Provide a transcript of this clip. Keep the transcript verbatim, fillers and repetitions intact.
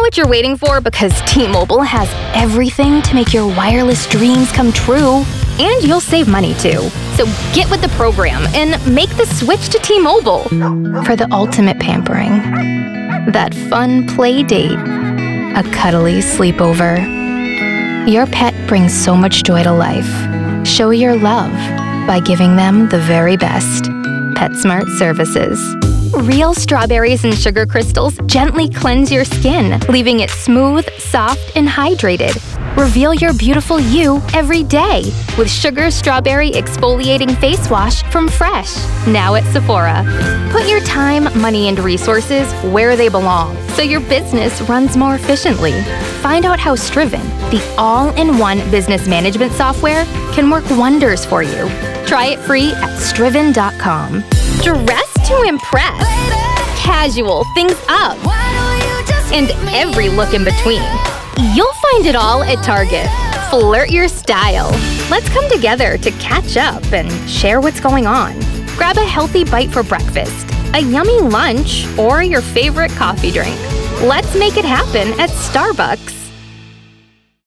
what you're waiting for because T-Mobile has everything to make your wireless dreams come true. And you'll save money too. So get with the program and make the switch to T-Mobile for the ultimate pampering. That fun play date. A cuddly sleepover. Your pet brings so much joy to life. Show your love by giving them the very best. PetSmart Services. Real strawberries and sugar crystals gently cleanse your skin, leaving it smooth, soft, and hydrated. Reveal your beautiful you every day with Sugar Strawberry Exfoliating Face Wash from Fresh, now at Sephora. Put your time, money, and resources where they belong so your business runs more efficiently. Find out how Striven, the all-in-one business management software, can work wonders for you. Try it free at striven dot com. Dress to impress. Casual, things up. And every look in between. You'll find it all at Target. Flirt your style. Let's come together to catch up and share what's going on. Grab a healthy bite for breakfast, a yummy lunch, or your favorite coffee drink. Let's make it happen at Starbucks.